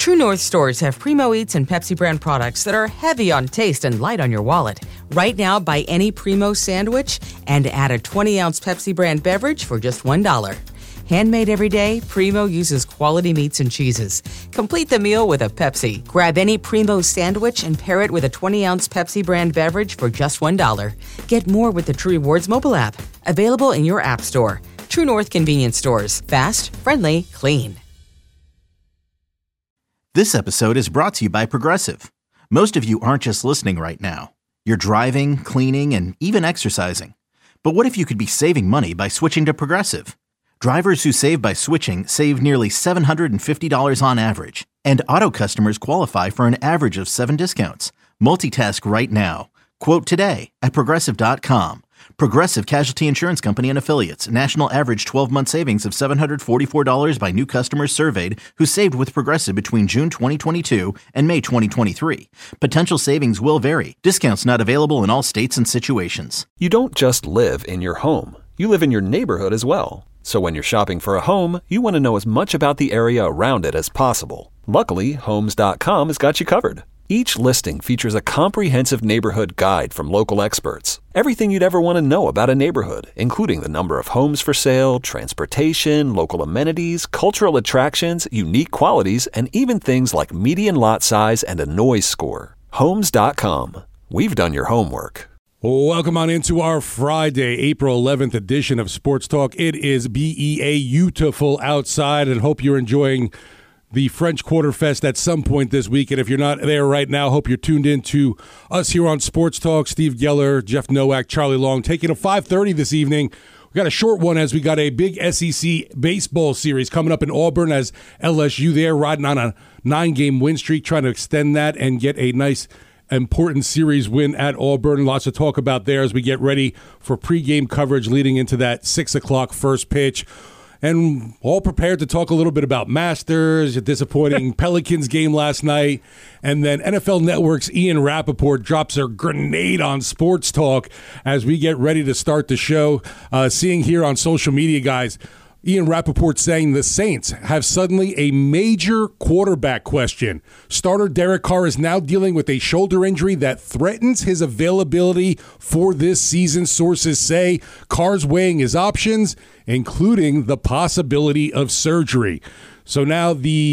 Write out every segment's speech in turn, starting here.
True North stores have Primo Eats and Pepsi brand products that are heavy on taste and light on your wallet. Right now, buy any Primo sandwich and add a 20-ounce Pepsi brand beverage for just $1. Handmade every day, Primo uses quality meats and cheeses. Complete the meal with a Pepsi. Grab any Primo sandwich and pair it with a 20-ounce Pepsi brand beverage for just $1. Get more with the True Rewards mobile app. Available in your app store. True North convenience stores. Fast, friendly, clean. This episode is brought to you by Progressive. Most of you aren't just listening right now. You're driving, cleaning, and even exercising. But what if you could be saving money by switching to Progressive? Drivers who save by switching save nearly $750 on average. And auto customers qualify for an average of 7 discounts. Multitask right now. Quote today at Progressive.com. Progressive Casualty Insurance Company and Affiliates. National average 12-month savings of $744 by new customers surveyed who saved with Progressive between June 2022 and May 2023. Potential savings will vary. Discounts not available in all states and situations. You don't just live in your home. You live in your neighborhood as well. So when you're shopping for a home, you want to know as much about the area around it as possible. Luckily, Homes.com has got you covered. Each listing features a comprehensive neighborhood guide from local experts. Everything you'd ever want to know about a neighborhood, including the number of homes for sale, transportation, local amenities, cultural attractions, unique qualities, and even things like median lot size and a noise score. Homes.com. We've done your homework. Welcome on into our Friday, April 11th edition of Sports Talk. It is beautiful outside, and hope you're enjoying the French Quarter Fest at some point this week. And if you're not there right now, hope you're tuned in to us here on Sports Talk. Steve Geller, Jeff Nowak, Charlie Long, taking a 5:30 this evening. We got a short one as we got a big SEC baseball series coming up in Auburn as LSU there riding on a 9-game win streak, trying to extend that and get a nice important series win at Auburn. Lots to talk about there as we get ready for pregame coverage leading into that 6 o'clock first pitch. And all prepared to talk a little bit about Masters, a disappointing Pelicans game last night. And then NFL Network's Ian Rappaport drops a grenade on Sports Talk as we get ready to start the show. Seeing here on social media, guys, Ian Rappaport saying the Saints have suddenly a major quarterback question. Starter Derek Carr is now dealing with a shoulder injury that threatens his availability for this season. Sources say Carr's weighing his options, including the possibility of surgery. So now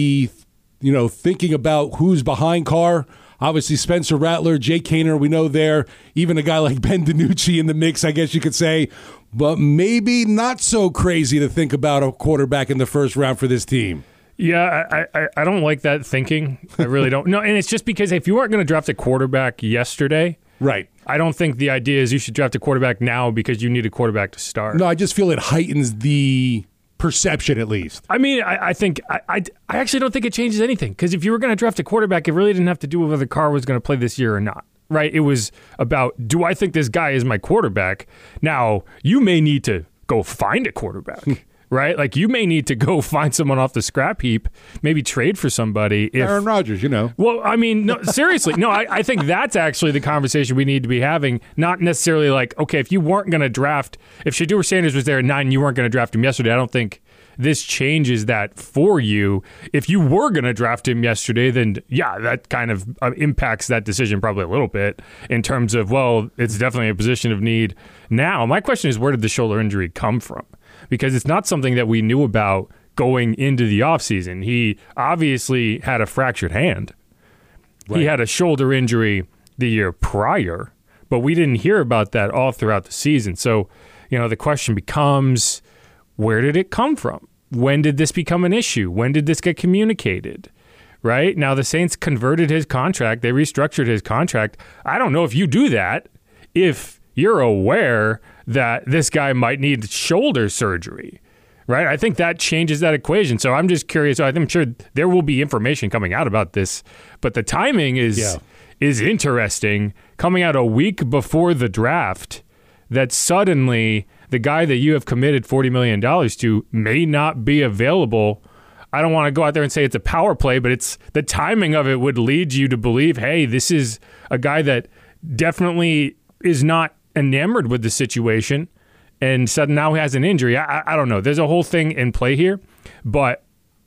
thinking about who's behind Carr, obviously Spencer Rattler, Jay Kaner, we know there, even a guy like Ben DiNucci in the mix, I guess you could say. But maybe not so crazy to think about a quarterback in the first round for this team. Yeah, I don't like that thinking. I really don't. No, and it's just because if you weren't going to draft a quarterback yesterday, right? I don't think the idea is you should draft a quarterback now because you need a quarterback to start. No, I just feel it heightens the perception at least. I mean, I think I actually don't think it changes anything because if you were going to draft a quarterback, it really didn't have to do with whether Carr was going to play this year or not. Right? It was about, do I think this guy is my quarterback? Now, you may need to go find a quarterback, right? Like, you may need to go find someone off the scrap heap, maybe trade for somebody. Aaron Rodgers, Well, I mean, no, seriously. No, I think that's actually the conversation we need to be having, not necessarily like, okay, if you weren't going to draft, if Shedeur Sanders was there at 9 and you weren't going to draft him yesterday, I don't think this changes that for you. If you were going to draft him yesterday, then yeah, that kind of impacts that decision probably a little bit in terms of, well, it's definitely a position of need. Now, my question is, where did the shoulder injury come from? Because it's not something that we knew about going into the offseason. He obviously had a fractured hand. Right. He had a shoulder injury the year prior, but we didn't hear about that all throughout the season. So, the question becomes, where did it come from? When did this become an issue? When did this get communicated? Right? Now, the Saints converted his contract. They restructured his contract. I don't know if you do that if you're aware that this guy might need shoulder surgery. Right? I think that changes that equation. So I'm just curious. I'm sure there will be information coming out about this, but the timing is interesting. Coming out a week before the draft, that suddenly the guy that you have committed $40 million to may not be available. I don't want to go out there and say it's a power play, but it's the timing of it would lead you to believe, hey, this is a guy that definitely is not enamored with the situation and suddenly now he has an injury. I don't know. There's a whole thing in play here, but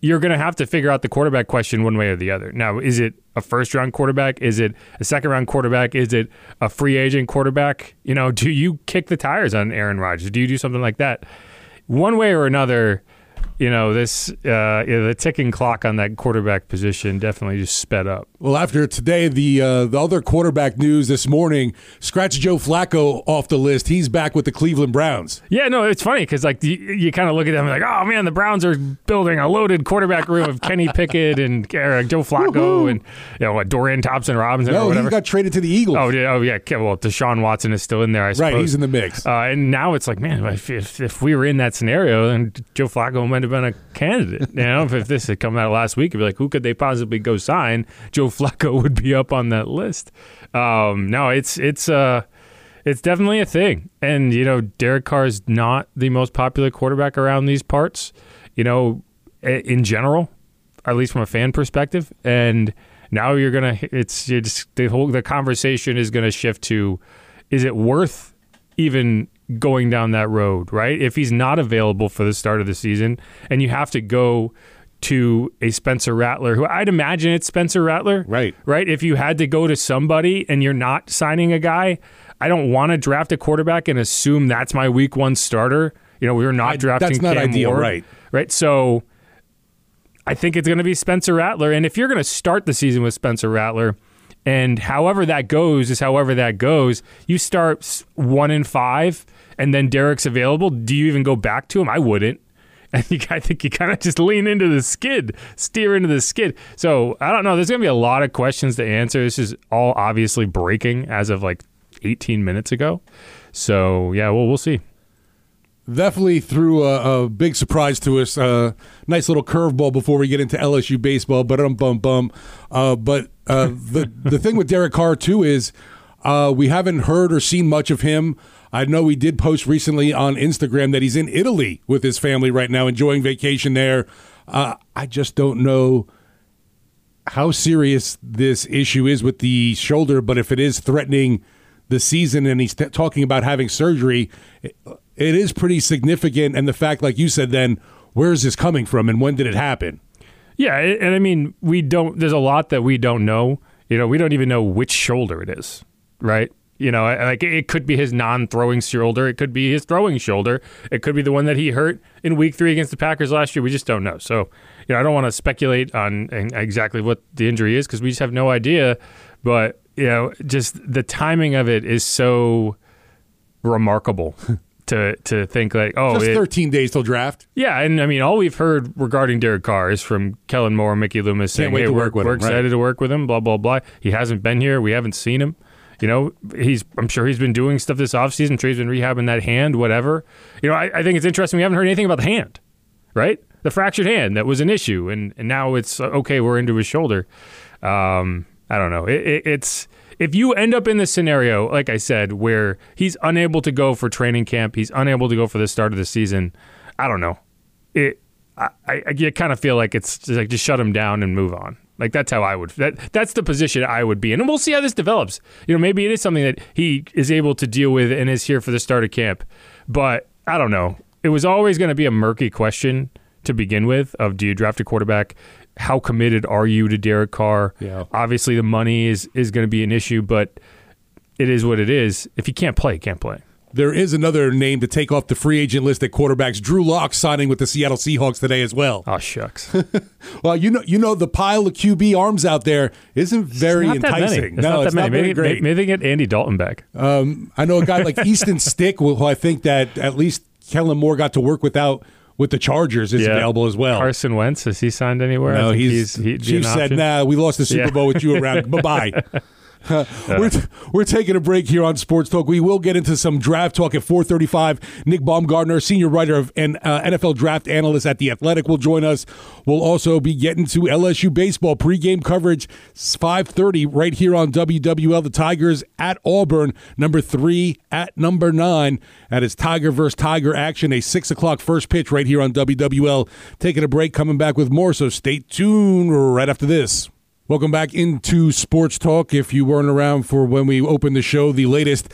you're going to have to figure out the quarterback question one way or the other. Now, is it a first-round quarterback? Is it a second-round quarterback? Is it a free agent quarterback? Do you kick the tires on Aaron Rodgers? Do you do something like that? One way or another, the ticking clock on that quarterback position definitely just sped up. Well, after today, the other quarterback news this morning, scratch Joe Flacco off the list. He's back with the Cleveland Browns. Yeah, no, it's funny because you kind of look at them and like, oh man, the Browns are building a loaded quarterback room of Kenny Pickett and Joe Flacco and Dorian Thompson-Robinson or whatever. No, he got traded to the Eagles. Oh yeah. Well, Deshaun Watson is still in there, I suppose. Right, he's in the mix. And now it's like, man, if we were in that scenario, then Joe Flacco might have been a candidate. If this had come out last week, it'd be like, who could they possibly go sign? Joe Flacco would be up on that list. No, it's definitely a thing. And Derek Carr is not the most popular quarterback around these parts. In general, at least from a fan perspective. And now the conversation is gonna shift to, is it worth even going down that road, right? If he's not available for the start of the season and you have to go to a Spencer Rattler, who I'd imagine it's Spencer Rattler. Right. If you had to go to somebody and you're not signing a guy, I don't want to draft a quarterback and assume that's my week one starter. We're not drafting That's not Cam ideal, Ward, right? So I think it's going to be Spencer Rattler. And if you're going to start the season with Spencer Rattler, and however that goes is however that goes, you start 1-5 and then Derek's available, do you even go back to him? I wouldn't. And I think you kind of just lean into the skid, steer into the skid. So I don't know. There's going to be a lot of questions to answer. This is all obviously breaking as of like 18 minutes ago. So, yeah, we'll see. Definitely threw a big surprise to us. Nice little curveball before we get into LSU baseball. But the thing with Derek Carr, too, is we haven't heard or seen much of him. I know he did post recently on Instagram that he's in Italy with his family right now, enjoying vacation there. I just don't know how serious this issue is with the shoulder, but if it is threatening the season and he's talking about having surgery, it is pretty significant. And the fact, like you said, then where is this coming from and when did it happen? Yeah, and I mean, there's a lot that we don't know. We don't even know which shoulder it is, right? Like it could be his non-throwing shoulder. It could be his throwing shoulder. It could be the one that he hurt in Week 3 against the Packers last year. We just don't know. So, I don't want to speculate on exactly what the injury is because we just have no idea. But, just the timing of it is so remarkable to think like, just 13 days till draft. Yeah, and I mean, all we've heard regarding Derek Carr is from Kellen Moore and Mickey Loomis saying, hey, we're excited to work with him, blah, blah, blah. He hasn't been here. We haven't seen him. I'm sure he's been doing stuff this offseason. Trey's been rehabbing that hand, whatever. I think it's interesting. We haven't heard anything about the hand, right? The fractured hand that was an issue, and now it's okay. We're into his shoulder. I don't know. It's if you end up in this scenario, like I said, where he's unable to go for training camp, he's unable to go for the start of the season. I don't know. I kind of feel like it's just like just shut him down and move on. Like that's how I would. That's the position I would be in, and we'll see how this develops. Maybe it is something that he is able to deal with and is here for the start of camp. But I don't know. It was always going to be a murky question to begin with. Of do you draft a quarterback? How committed are you to Derek Carr? Yeah. Obviously, the money is going to be an issue, but it is what it is. If he can't play, he can't play. There is another name to take off the free agent list at quarterbacks. Drew Lock signing with the Seattle Seahawks today as well. Oh, shucks. Well, the pile of QB arms out there isn't very enticing. It's not very great. Maybe they get Andy Dalton back. I know a guy like Easton Stick, who I think that at least Kellen Moore got to work with the Chargers is available as well. Carson Wentz, has he signed anywhere? No, Chief said, nah, we lost the Super Bowl with you around. Bye-bye. We're taking a break here on Sports Talk. We will get into some draft talk at 4:35. Nick Baumgartner, senior writer and NFL draft analyst at The Athletic, will join us. We'll also be getting to LSU baseball pregame coverage, 5:30 right here on WWL. The Tigers at Auburn, number 3 at number 9. That is Tiger versus Tiger action, a 6 o'clock first pitch right here on WWL. Taking a break, coming back with more, so stay tuned right after this. Welcome back into Sports Talk. If you weren't around for when we opened the show, the latest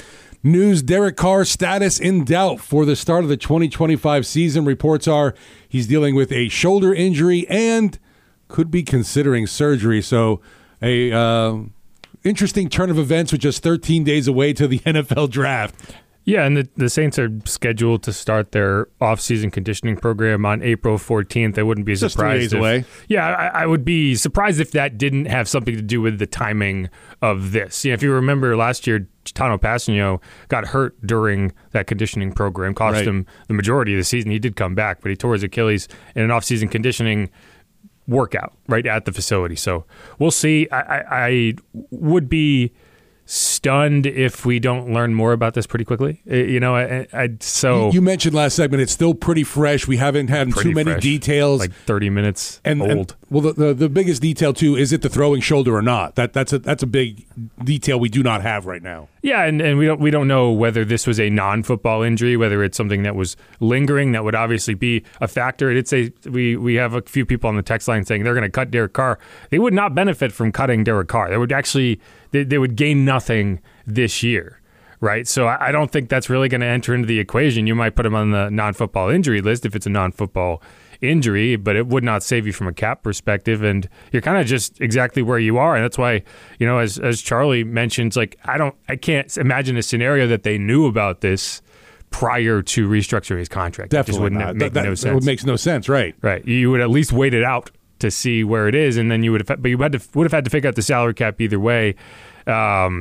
news, Derek Carr's status in doubt for the start of the 2025 season. Reports are he's dealing with a shoulder injury and could be considering surgery. So a interesting turn of events with just 13 days away to the NFL draft. Yeah, and the Saints are scheduled to start their off-season conditioning program on April 14th. I wouldn't be surprised. Just 3 days away. Yeah, I would be surprised if that didn't have something to do with the timing of this. If you remember last year, Tano Passanio got hurt during that conditioning program, cost him the majority of the season. He did come back, but he tore his Achilles in an off-season conditioning workout right at the facility. So we'll see. I would be stunned if we don't learn more about this pretty quickly. You mentioned last segment it's still pretty fresh. We haven't had too many details, like 30 minutes old. The biggest detail too is it the throwing shoulder or not. That's a big detail we do not have right now. Yeah, and we don't know whether this was a non-football injury, whether it's something that was lingering. That would obviously be a factor. We have a few people on the text line saying they're going to cut Derek Carr. They would not benefit from cutting Derek Carr. They would gain nothing this year, right? So I don't think that's really going to enter into the equation. You might put him on the non-football injury list if it's a non-football injury, but it would not save you from a cap perspective, and you're kind of just exactly where you are. And that's why, as Charlie mentions, like I can't imagine a scenario that they knew about this prior to restructuring his contract. Definitely wouldn't make no sense. It makes no sense, right? Right. You would at least wait it out to see where it is, and then you would have had to figure out the salary cap either way. We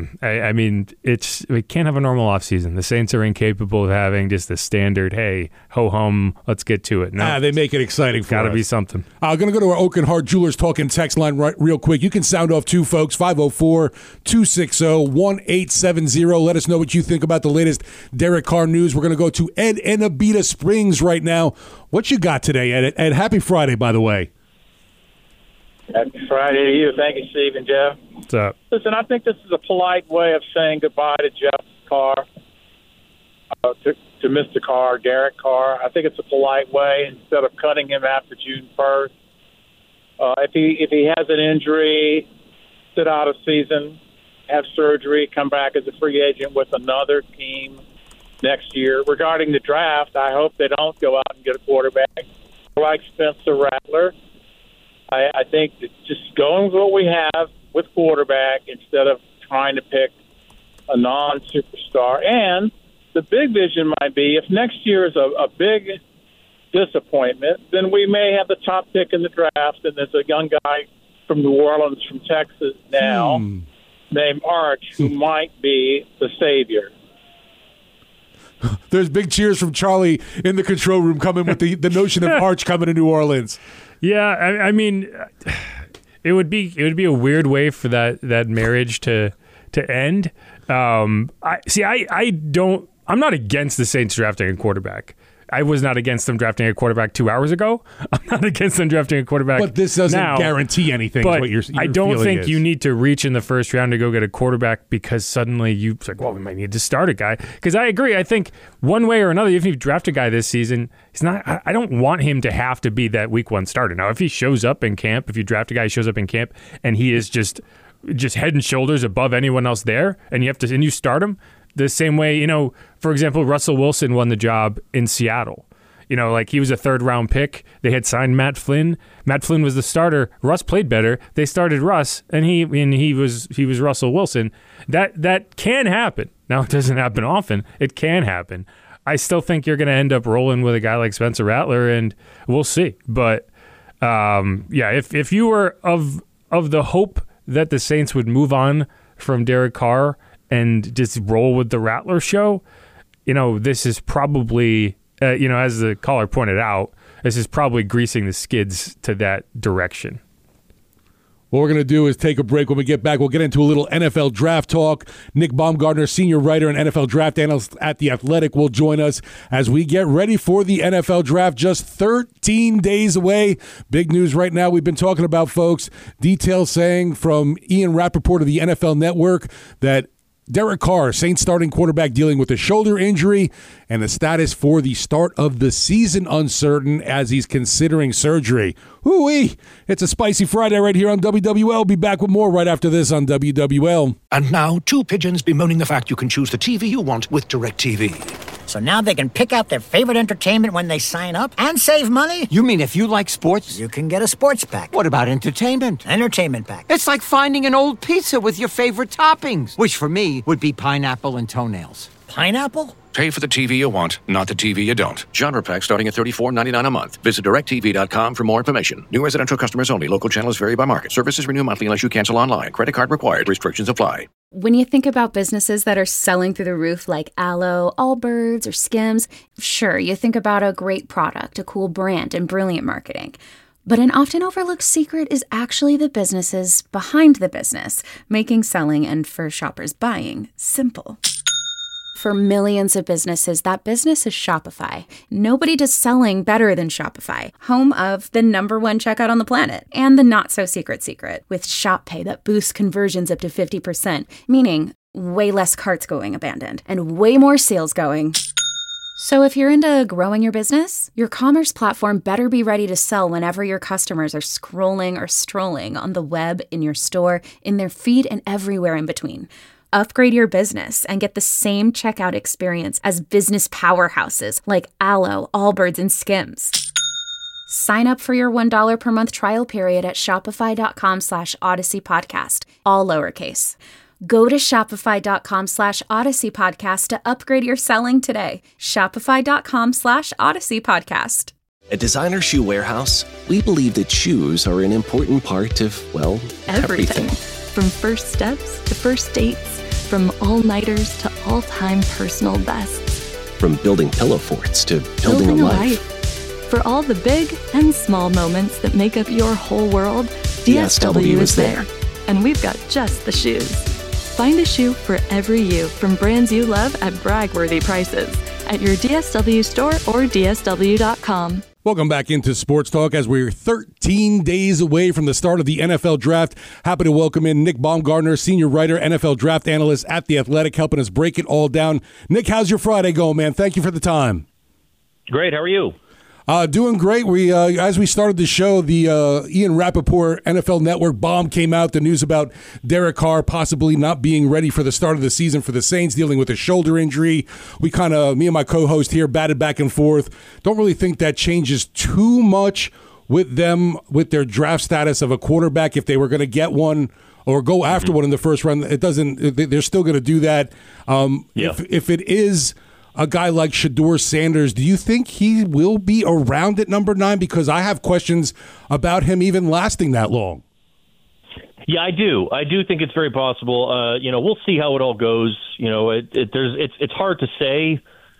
can't have a normal offseason. The Saints are incapable of having just the standard, hey, ho-hum, let's get to it. No, they make it exciting for us. Got to be something. I'm going to go to our Oak and Hart Jewelers talking text line real quick. You can sound off too, folks, 504-260-1870. Let us know what you think about the latest Derek Carr news. We're going to go to Ed in Abita Springs right now. What you got today, Ed? Ed, happy Friday, by the way. Happy Friday to you. Thank you, Steve and Jeff. What's up? Listen, I think this is a polite way of saying goodbye to Jeff Carr, to Mr. Carr, Derek Carr. I think it's a polite way instead of cutting him after June 1st. If he has an injury, sit out a season, have surgery, come back as a free agent with another team next year. Regarding the draft, I hope they don't go out and get a quarterback like Spencer Rattler. I think that just going with what we have with quarterback instead of trying to pick a non-superstar. And the big vision might be if next year is a big disappointment, then we may have the top pick in the draft, and there's a young guy from New Orleans, from Texas now, named Arch, who might be the savior. There's big cheers from Charlie in the control room coming with the notion of Arch coming to New Orleans. Yeah, I mean, it would be a weird way for that marriage to end. I'm not against the Saints drafting a quarterback. I was not against them drafting a quarterback 2 hours ago. I'm not against them drafting a quarterback. But this doesn't guarantee anything. But what your I don't think is. You need to reach in the first round to go get a quarterback because suddenly it's like, well, we might need to start a guy. Because I agree. I think one way or another, if you draft a guy this season, he's not. I don't want him to have to be that week one starter. Now, if he shows up in camp, if you draft a guy who shows up in camp and he is just head and shoulders above anyone else there, and you start him the same way. For example, Russell Wilson won the job in Seattle. He was a third-round pick. They had signed Matt Flynn. Matt Flynn was the starter. Russ played better. They started Russ, and he was Russell Wilson. That can happen. Now, it doesn't happen often. It can happen. I still think you're going to end up rolling with a guy like Spencer Rattler, and we'll see. But, if you were of the hope that the Saints would move on from Derek Carr and just roll with the Rattler show, this is probably... as the caller pointed out, this is probably greasing the skids to that direction. What we're going to do is take a break. When we get back, we'll get into a little NFL draft talk. Nick Baumgartner, senior writer and NFL draft analyst at The Athletic, will join us as we get ready for the NFL draft. Just 13 days away. Big news right now we've been talking about, folks. Details saying from Ian Rappaport of the NFL Network that Derek Carr, Saints starting quarterback, dealing with a shoulder injury, and the status for the start of the season uncertain as he's considering surgery. Hoo-wee! It's a spicy Friday right here on WWL. Be back with more right after this on WWL. And now, two pigeons bemoaning the fact you can choose the TV you want with DirecTV. So now they can pick out their favorite entertainment when they sign up and save money? You mean if you like sports? You can get a sports pack. What about entertainment? Entertainment pack. It's like finding an old pizza with your favorite toppings, which for me would be pineapple and toenails. Pineapple? Pay for the TV you want, not the TV you don't. Genre pack starting at $34.99 a month. Visit DirecTV.com for more information. New residential customers only. Local channels vary by market. Services renew monthly unless you cancel online. Credit card required. Restrictions apply. When you think about businesses that are selling through the roof like Aloe, Allbirds, or Skims, sure, you think about a great product, a cool brand, and brilliant marketing. But an often overlooked secret is actually the businesses behind the business, making selling and, for shoppers, buying simple. For millions of businesses, that business is Shopify. Nobody does selling better than Shopify, home of the #1 checkout on the planet and the not-so-secret secret with Shop Pay that boosts conversions up to 50%, meaning way less carts going abandoned and way more sales going. So if you're into growing your business, your commerce platform better be ready to sell whenever your customers are scrolling or strolling on the web, in your store, in their feed, and everywhere in between. Upgrade your business and get the same checkout experience as business powerhouses like Aloe, Allbirds, and Skims. Sign up for your $1 per month trial period at shopify.com/Odyssey Podcast, all lowercase. Go to shopify.com/Odyssey Podcast to upgrade your selling today. Shopify.com/Odyssey Podcast. At Designer Shoe Warehouse, we believe that shoes are an important part of, well, everything. From first steps to first dates, from all-nighters to all-time personal bests. From building pillow forts to building a life. For all the big and small moments that make up your whole world, DSW is there. And we've got just the shoes. Find a shoe for every you from brands you love at brag-worthy prices at your DSW store or DSW.com. Welcome back into Sports Talk as we're 13 days away from the start of the NFL Draft. Happy to welcome in Nick Baumgardner, senior writer, NFL Draft analyst at The Athletic, helping us break it all down. Nick, how's your Friday going, man? Thank you for the time. Great. How are you? Doing great. We as we started the show, the Ian Rappaport NFL Network bomb came out. The news about Derek Carr possibly not being ready for the start of the season for the Saints, dealing with a shoulder injury. We kind of, me and my co-host here, batted back and forth. Don't really think that changes too much with them, with their draft status of a quarterback. If they were going to get one or go after one in the first round, it doesn't. They're still going to do that. If it is a guy like Shedeur Sanders, do you think he will be around at number 9? Because I have questions about him even lasting that long. Yeah, I do. I do think it's very possible. We'll see how it all goes. It's hard to say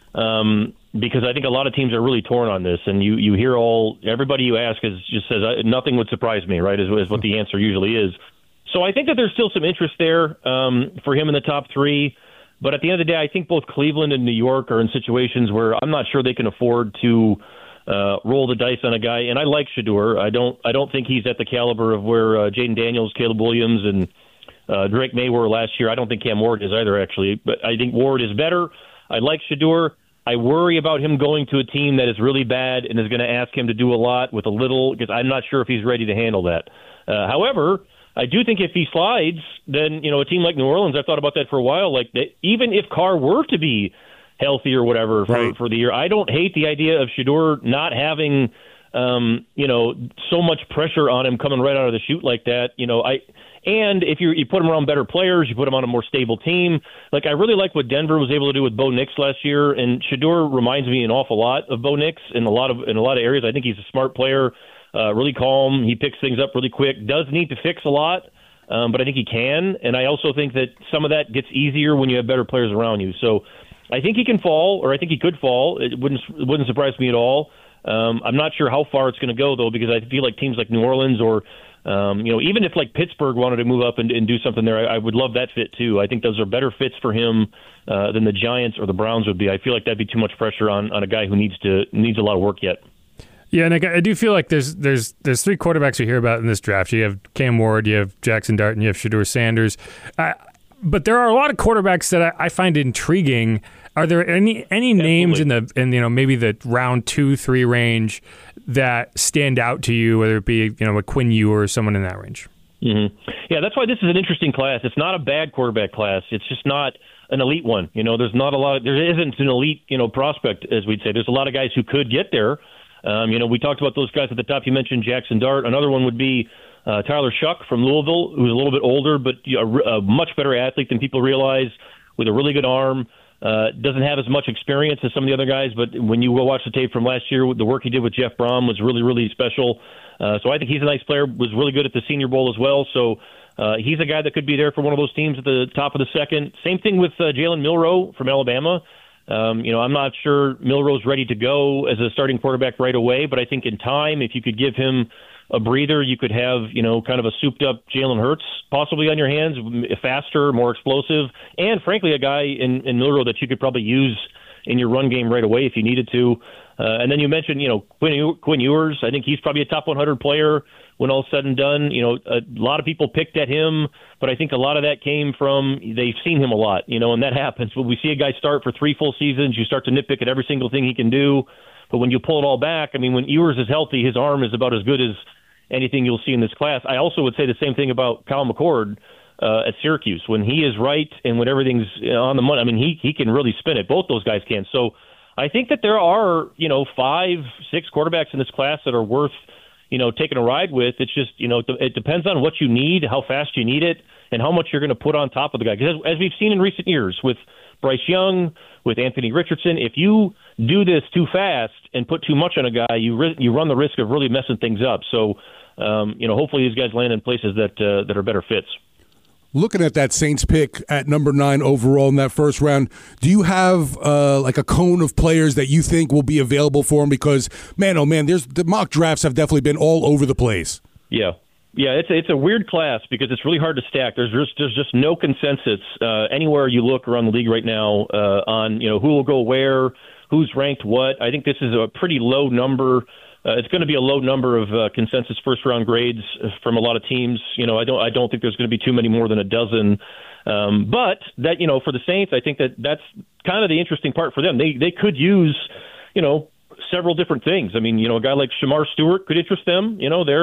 because I think a lot of teams are really torn on this, and you hear everybody you ask just says nothing would surprise me, right? Is what the answer usually is. So I think that there's still some interest there for him in the top 3. But at the end of the day, I think both Cleveland and New York are in situations where I'm not sure they can afford to roll the dice on a guy. And I like Shedeur. I don't think he's at the caliber of where Jaden Daniels, Caleb Williams, and Drake May were last year. I don't think Cam Ward is either, actually. But I think Ward is better. I like Shedeur. I worry about him going to a team that is really bad and is going to ask him to do a lot with a little, because I'm not sure if he's ready to handle that. However, I do think if he slides, then, a team like New Orleans, I've thought about that for a while, even if Carr were to be healthy or whatever for the year, I don't hate the idea of Shedeur not having, so much pressure on him coming right out of the chute like that. And if you put him around better players, you put him on a more stable team. I really like what Denver was able to do with Bo Nix last year, and Shedeur reminds me an awful lot of Bo Nix in a lot of areas. I think he's a smart player. Really calm. He picks things up really quick. Does need to fix a lot, but I think he can. And I also think that some of that gets easier when you have better players around you. So I think he can fall, or I think he could fall. It wouldn't surprise me at all. I'm not sure how far it's going to go, though, because I feel like teams like New Orleans or even if Pittsburgh wanted to move up and do something there, I would love that fit too. I think those are better fits for him than the Giants or the Browns would be. I feel like that'd be too much pressure on a guy who needs a lot of work yet. Yeah, and I do feel like there's 3 quarterbacks we hear about in this draft. You have Cam Ward, you have Jackson Dart, and you have Shedeur Sanders. But there are a lot of quarterbacks that I find intriguing. Are there any names in maybe the round 2-3 range that stand out to you, whether it be a Quinn Ewers or someone in that range? Mm-hmm. Yeah, that's why this is an interesting class. It's not a bad quarterback class. It's just not an elite one. There's not a lot. There isn't an elite prospect, as we'd say. There's a lot of guys who could get there. We talked about those guys at the top. You mentioned Jackson Dart. Another one would be Tyler Shuck from Louisville, who's a little bit older, but a much better athlete than people realize, with a really good arm. Doesn't have as much experience as some of the other guys, but when you go watch the tape from last year, the work he did with Jeff Brom was really, really special. So I think he's a nice player, was really good at the Senior Bowl as well. So he's a guy that could be there for one of those teams at the top of the second. Same thing with Jalen Milroe from Alabama. I'm not sure Milroe's ready to go as a starting quarterback right away, but I think in time, if you could give him a breather, you could have, kind of a souped-up Jalen Hurts possibly on your hands, faster, more explosive, and frankly, a guy in Milroe that you could probably use in your run game right away if you needed to. And then you mentioned, Quinn Ewers. I think he's probably a top 100 player when all's said and done. A lot of people picked at him, but I think a lot of that came from they've seen him a lot, and that happens. When we see a guy start for 3 full seasons, you start to nitpick at every single thing he can do. But when you pull it all back, when Ewers is healthy, his arm is about as good as anything you'll see in this class. I also would say the same thing about Kyle McCord at Syracuse. When he is right and when everything's on the money, he can really spin it. Both those guys can. So I think that there are, 5-6 quarterbacks in this class that are worth, taking a ride with. It's just, it depends on what you need, how fast you need it, and how much you're going to put on top of the guy. Because as we've seen in recent years with Bryce Young, with Anthony Richardson, if you do this too fast and put too much on a guy, you run the risk of really messing things up. So, hopefully these guys land in places that are better fits. Looking at that Saints pick at number 9 overall in that first round, do you have like a cone of players that you think will be available for him? Because, man, oh man, the mock drafts have definitely been all over the place. Yeah, it's a weird class because it's really hard to stack. There's just no consensus anywhere you look around the league right now on who will go where, who's ranked what. I think this is a pretty low number. It's going to be a low number of consensus first-round grades from a lot of teams. I don't think there's going to be too many more than a dozen. But that, for the Saints, I think that's kind of the interesting part for them. They could use, several different things. A guy like Shamar Stewart could interest them.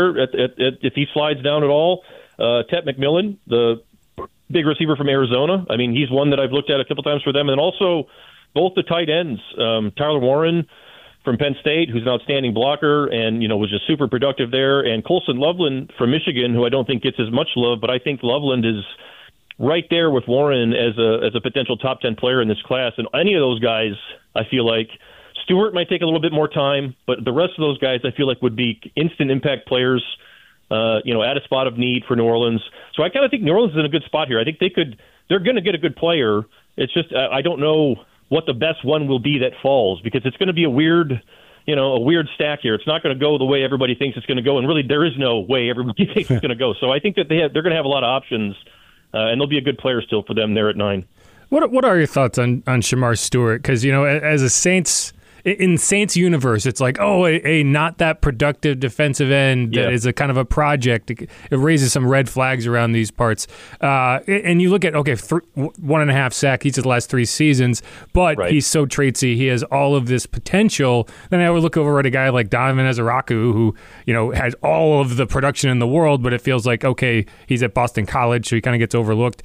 If he slides down at all. Tet McMillan, the big receiver from Arizona. He's one that I've looked at a couple times for them. And then also both the tight ends, Tyler Warren from Penn State, who's an outstanding blocker and, was just super productive there, and Colson Loveland from Michigan, who I don't think gets as much love, but I think Loveland is right there with Warren as a potential top 10 player in this class. And any of those guys, I feel like Stewart might take a little bit more time, but the rest of those guys I feel like would be instant impact players, at a spot of need for New Orleans. So I kind of think New Orleans is in a good spot here. I think they're going to get a good player. It's just I don't know what the best one will be that falls, because it's going to be a weird stack here. It's not going to go the way everybody thinks it's going to go, and really there is no way everybody thinks it's going to go. So I think that they're going to have a lot of options, and they'll be a good player still for them there at 9. What are your thoughts on Shamar Stewart? Because as a Saints. In Saints universe, it's like, a not that productive defensive end that is a kind of a project. It raises some red flags around these parts. And you look at, 1.5 sack each of the last 3 seasons, but he's so traitsy. He has all of this potential. Then I would look over at a guy like Donovan Ezeraku, who, has all of the production in the world, but it feels like, he's at Boston College, so he kind of gets overlooked.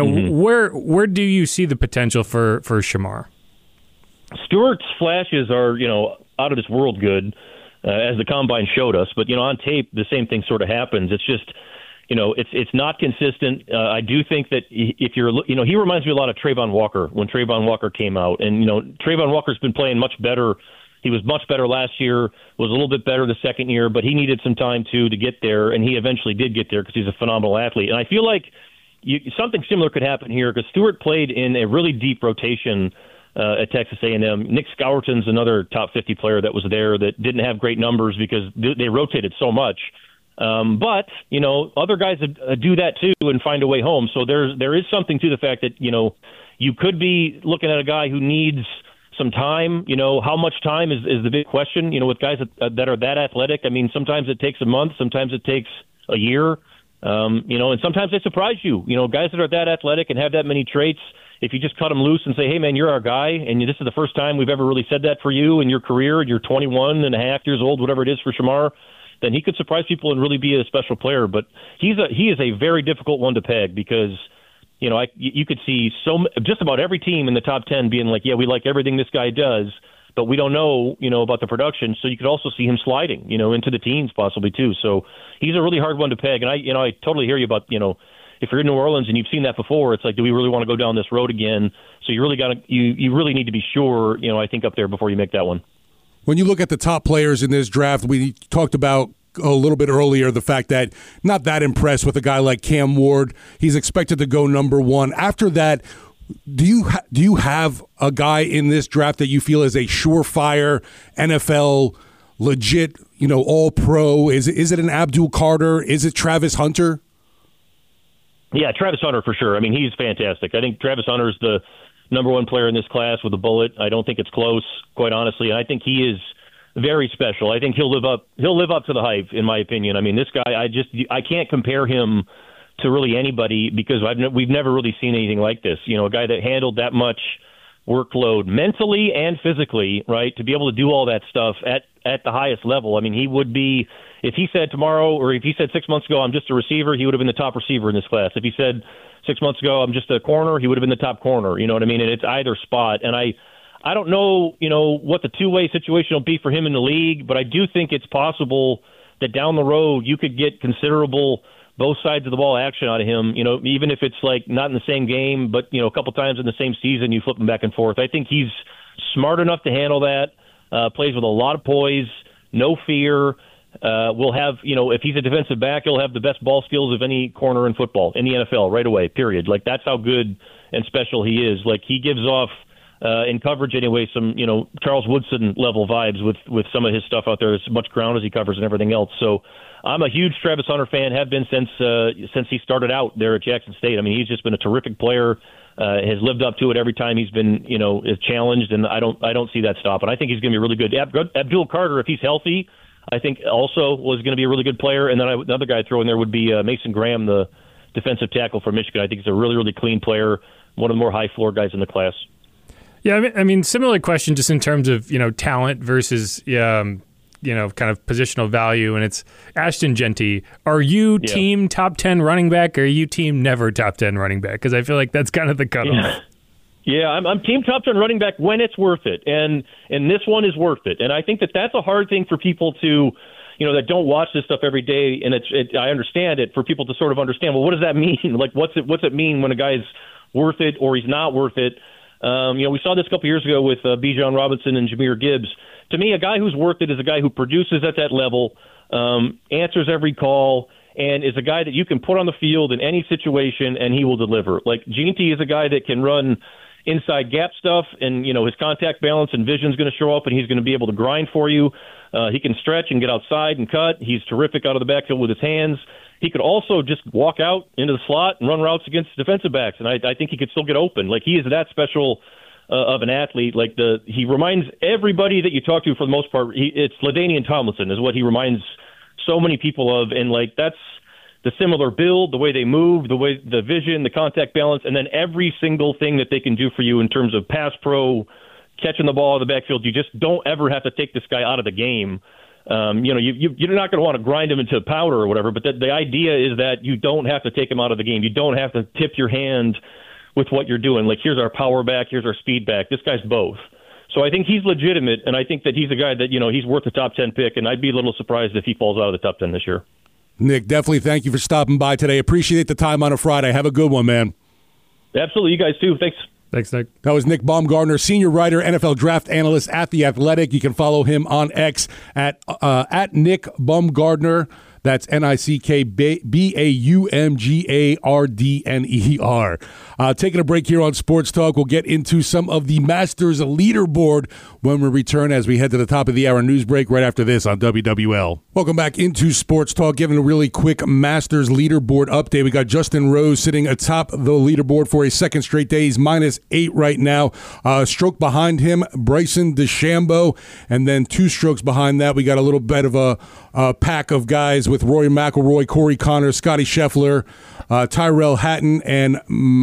Where do you see the potential for Shamar? Stewart's flashes are, out of this world good, as the combine showed us. But, on tape, the same thing sort of happens. It's just, it's not consistent. I do think that if you're, he reminds me a lot of Trayvon Walker when Trayvon Walker came out. And, Trayvon Walker's been playing much better. He was much better last year, was a little bit better the second year, but he needed some time, to get there. And he eventually did get there because he's a phenomenal athlete. And I feel like something similar could happen here because Stewart played in a really deep rotation at Texas A&M. Nick Scourton's another top 50 player that was there that didn't have great numbers because they rotated so much. But, other guys do that too and find a way home. So there is something to the fact that, you could be looking at a guy who needs some time. How much time is the big question, with guys that are that athletic. Sometimes it takes a month, sometimes it takes a year. And sometimes they surprise you. Guys that are that athletic and have that many traits, if you just cut them loose and say, hey, man, you're our guy, and this is the first time we've ever really said that for you in your career, and you're 21 and a half years old, whatever it is for Shamar, then he could surprise people and really be a special player. But he is a very difficult one to peg because, you could see just about every team in the top 10 being like, yeah, we like everything this guy does, but we don't know, about the production. So you could also see him sliding, into the teens possibly too. So he's a really hard one to peg. And I totally hear you about, if you're in New Orleans and you've seen that before, it's like, do we really want to go down this road again? So you really need to be sure, I think up there before you make that one. When you look at the top players in this draft, we talked about a little bit earlier the fact that not that impressed with a guy like Cam Ward. He's expected to go number one. After that, do you have a guy in this draft that you feel is a surefire NFL legit, all pro? Is it an Abdul Carter? Is it Travis Hunter? Yeah, Travis Hunter for sure. I mean, he's fantastic. I think Travis Hunter is the number one player in this class with a bullet. I don't think it's close, quite honestly. And I think he is very special. I think he'll live up to the hype, in my opinion. I mean, this guy, I can't compare him to really anybody because we've never really seen anything like this. A guy that handled that much workload mentally and physically, right, to be able to do all that stuff at the highest level. I mean, he would be, if he said tomorrow or if he said 6 months ago, I'm just a receiver, he would have been the top receiver in this class. If he said 6 months ago, I'm just a corner, he would have been the top corner. You know what I mean? And it's either spot. And I don't know, what the two-way situation will be for him in the league, but I do think it's possible that down the road you could get considerable both sides of the ball action out of him, even if it's like not in the same game, but, a couple times in the same season, you flip him back and forth. I think he's smart enough to handle that, plays with a lot of poise, no fear. Will have, if he's a defensive back, he'll have the best ball skills of any corner in football, in the NFL, right away, period. Like, that's how good and special he is. Like, he gives off, in coverage anyway, some, Charles Woodson level vibes with some of his stuff out there, as much ground as he covers and everything else. So I'm a huge Travis Hunter fan, have been since he started out there at Jackson State. I mean, he's just been a terrific player, has lived up to it every time he's been, is challenged, and I don't see that stopping. I think he's going to be really good. Abdul Carter, if he's healthy, I think also was going to be a really good player. And then another guy I'd throw in there would be Mason Graham, the defensive tackle from Michigan. I think he's a really, really clean player, one of the more high floor guys in the class. Yeah, I mean, similar question just in terms of, talent versus, kind of positional value. And it's Ashton Jeanty. Are you team top 10 running back, or are you team never top 10 running back? Because I feel like that's kind of the cutoff. Yeah, I'm team top 10 running back when it's worth it. And this one is worth it. And I think that's a hard thing for people to, that don't watch this stuff every day. And I understand it, for people to sort of understand, well, what does that mean? Like, what's it mean when a guy's worth it or he's not worth it? We saw this a couple years ago with Bijan Robinson and Jahmyr Gibbs. To me, a guy who's worth it is a guy who produces at that level, answers every call, and is a guy that you can put on the field in any situation and he will deliver. Like, Jeanty is a guy that can run inside gap stuff, and his contact balance and vision is going to show up, and he's going to be able to grind for you. He can stretch and get outside and cut. He's terrific out of the backfield with his hands. He could also just walk out into the slot and run routes against defensive backs, and I think he could still get open. Like, he is that special of an athlete. Like, he reminds everybody that you talk to, for the most part, it's LaDainian Tomlinson is what he reminds so many people of, and like, that's the similar build, the way they move, the way the vision, the contact balance, and then every single thing that they can do for you in terms of pass pro, catching the ball out of the backfield. You just don't ever have to take this guy out of the game. You're not going to want to grind him into powder or whatever, but the idea is that you don't have to take him out of the game. You don't have to tip your hand with what you're doing. Like, here's our power back, here's our speed back. This guy's both. So I think he's legitimate, and I think that he's a guy that, he's worth a top 10 pick, and I'd be a little surprised if he falls out of the top 10 this year. Nick, definitely thank you for stopping by today. Appreciate the time on a Friday. Have a good one, man. Absolutely. You guys too. Thanks. Thanks, Nick. That was Nick Baumgardner, senior writer, NFL draft analyst at The Athletic. You can follow him on X at Nick Baumgardner. That's NickBaumgardner. Taking a break here on Sports Talk. We'll get into some of the Masters leaderboard when we return as we head to the top of the hour news break right after this on WWL. Welcome back into Sports Talk. Giving a really quick Masters leaderboard update. We got Justin Rose sitting atop the leaderboard for a second straight day. He's -8 right now. Stroke behind him, Bryson DeChambeau. And then 2 strokes behind that, we got a little bit of a pack of guys with Rory McIlroy, Corey Connors, Scotty Scheffler, Tyrell Hatton, and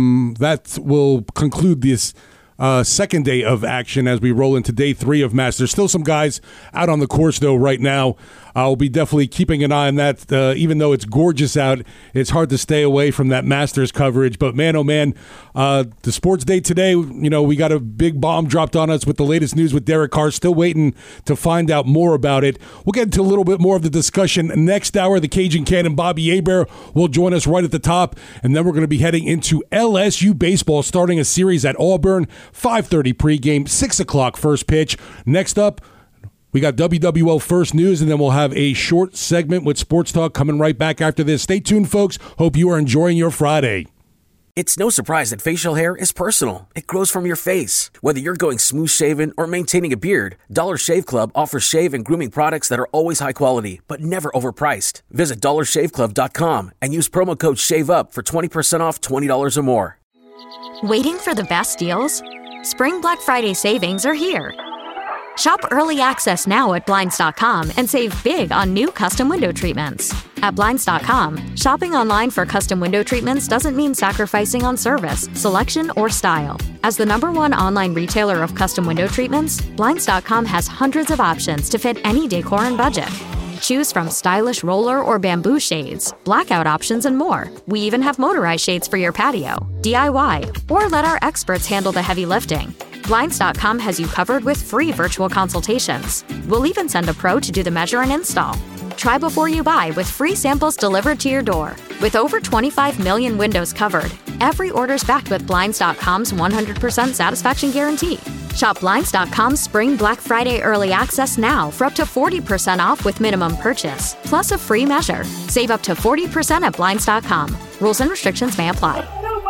that will conclude this second day of action as we roll into day 3 of Masters. Still some guys out on the course, though, right now. I'll be definitely keeping an eye on that. Even though it's gorgeous out, it's hard to stay away from that Masters coverage. But, man, oh, man, the sports day today, we got a big bomb dropped on us with the latest news with Derek Carr. Still waiting to find out more about it. We'll get into a little bit more of the discussion next hour. The Cajun Cannon, Bobby Hebert, will join us right at the top. And then we're going to be heading into LSU baseball, starting a series at Auburn, 5:30 pregame, 6 o'clock first pitch. Next up, we got WWL First News, and then we'll have a short segment with Sports Talk coming right back after this. Stay tuned, folks. Hope you are enjoying your Friday. It's no surprise that facial hair is personal. It grows from your face. Whether you're going smooth shaven or maintaining a beard, Dollar Shave Club offers shave and grooming products that are always high quality, but never overpriced. Visit dollarshaveclub.com and use promo code SHAVEUP for 20% off $20 or more. Waiting for the best deals? Spring Black Friday savings are here. Shop early access now at Blinds.com and save big on new custom window treatments. At Blinds.com, shopping online for custom window treatments doesn't mean sacrificing on service, selection, or style. As the #1 online retailer of custom window treatments, Blinds.com has hundreds of options to fit any decor and budget. Choose from stylish roller or bamboo shades, blackout options, and more. We even have motorized shades for your patio, DIY, or let our experts handle the heavy lifting. Blinds.com has you covered with free virtual consultations. We'll even send a pro to do the measure and install. Try before you buy with free samples delivered to your door. With over 25 million windows covered, every order's backed with Blinds.com's 100% satisfaction guarantee. Shop Blinds.com's Spring Black Friday early access now for up to 40% off with minimum purchase, plus a free measure. Save up to 40% at Blinds.com. Rules and restrictions may apply.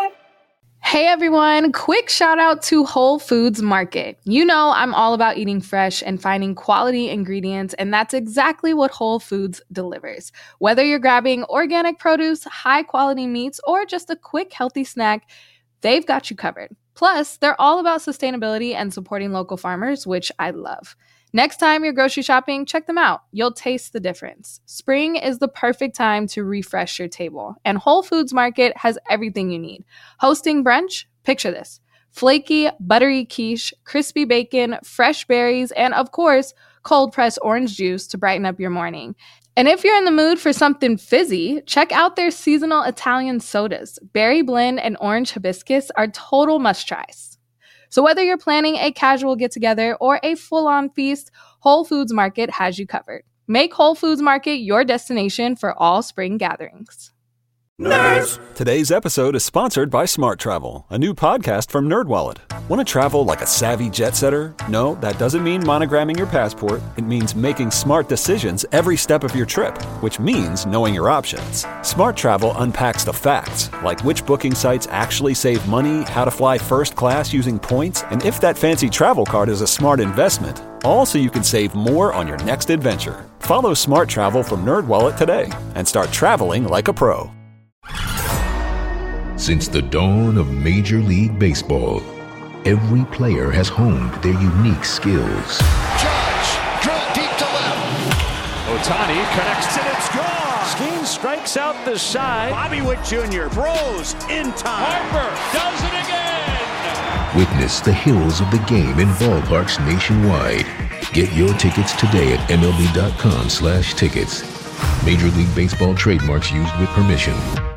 Hey everyone, quick shout out to Whole Foods Market. You know I'm all about eating fresh and finding quality ingredients, and that's exactly what Whole Foods delivers. Whether you're grabbing organic produce, high quality meats, or just a quick healthy snack, they've got you covered. Plus, they're all about sustainability and supporting local farmers, which I love. Next time you're grocery shopping, check them out. You'll taste the difference. Spring is the perfect time to refresh your table, and Whole Foods Market has everything you need. Hosting brunch? Picture this. Flaky, buttery quiche, crispy bacon, fresh berries, and of course, cold-pressed orange juice to brighten up your morning. And if you're in the mood for something fizzy, check out their seasonal Italian sodas. Berry blend and orange hibiscus are total must-tries. So whether you're planning a casual get-together or a full-on feast, Whole Foods Market has you covered. Make Whole Foods Market your destination for all spring gatherings. Nerds! Today's episode is sponsored by Smart Travel, a new podcast from NerdWallet. Want to travel like a savvy jet setter? No, that doesn't mean monogramming your passport. It means making smart decisions every step of your trip, which means knowing your options. Smart Travel unpacks the facts, like which booking sites actually save money, how to fly first class using points, and if that fancy travel card is a smart investment. All so you can save more on your next adventure. Follow Smart Travel from NerdWallet today and start traveling like a pro. Since the dawn of Major League Baseball, every player has honed their unique skills. Judge, drilled deep to left. Ohtani connects and it's gone. Skeen strikes out the side. Bobby Witt Jr. throws in time. Harper does it again. Witness the heroes of the game in ballparks nationwide. Get your tickets today at MLB.com/tickets. Major League Baseball trademarks used with permission.